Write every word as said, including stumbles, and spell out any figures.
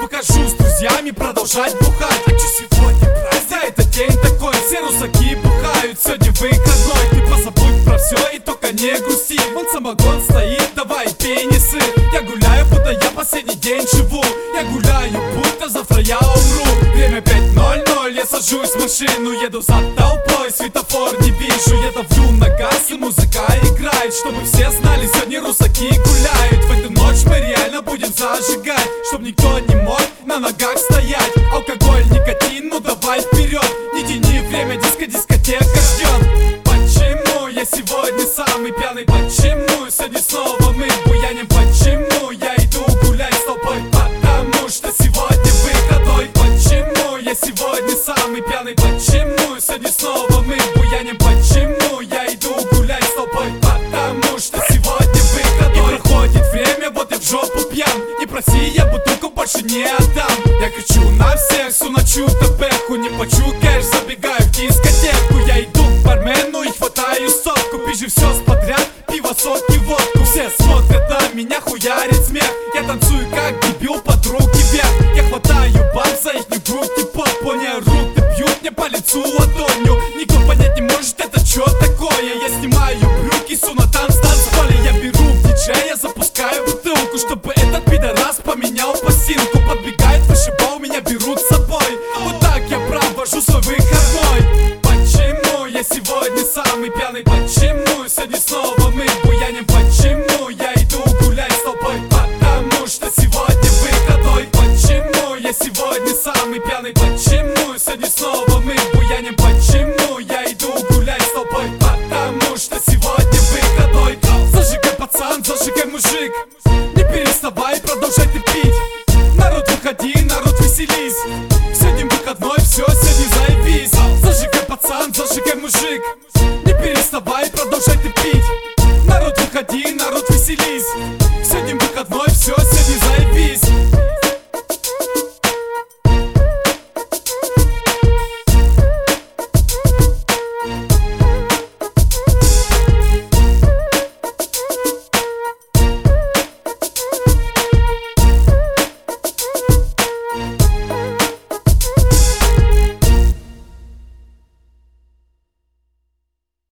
выхожу с друзьями продолжать бухать. А чё сегодня праздник? Да, это день такой, все русаки бухают, сегодня выходной. Ты позабудь про все и только не грусти. Вон самогон стоит, давай пей, несы. Я гуляю, будто я последний день живу. Я гуляю, будто завтра я умру. Время пять ноль ноль, я сажусь в машину, еду за толпой, светофор не вижу. Я давлю на газ и музыка играет, чтобы все знали, сегодня русаки гуляют. В эту ночь мы реально будем зажигать, чтоб никто не мог на ногах стоять. Алкоголь, никотин, ну давай вперед, не тяни время, диско-дискотека ждет. Почему я сегодня самый пьяный? Почему сегодня снова мы буяним? Почему я иду гулять с толпой? Потому что сегодня выходной. Почему я сегодня самый пьяный? Почему сегодня снова мы буяним? Почему я иду гулять с толпой? Потому что сегодня выходной. И проходит время, вот я в жопу пьян. Не проси, я бутылку больше не отдам. Я кричу на всех, суначу табеку. Не плачу кэш, забегаю в дискотеку. Я иду к бармену и хватаю сотку. Пизжу все подряд, пиво, соки, водку. Все смотрят на меня, хуярит смех. Я танцую как дебил, под руки вверх. Я хватаю баб за ихнюю грудь и попу. Они орут и бьют мне по лицу ладонью. Никто понять не может, это чё такое. Я снимаю брюки, су на танцы